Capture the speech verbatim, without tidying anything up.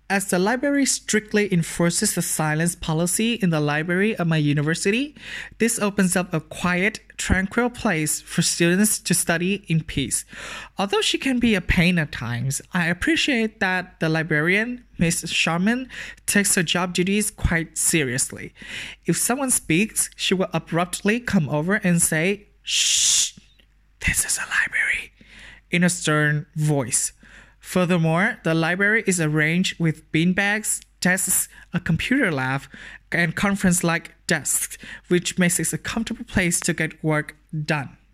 As the library strictly enforces the silence policy in the library of my university, this opens up a quiet, tranquil place for students to study in peace. Although she can be a pain at times, I appreciate that the librarian, Miss Sharman, takes her job duties quite seriously. If someone speaks, she will abruptly come over and say, "Shh, this is a library," in a stern voice. Furthermore, the library is arranged with beanbags, desks, a computer lab, and conference-like desks, which makes it a comfortable place to get work done.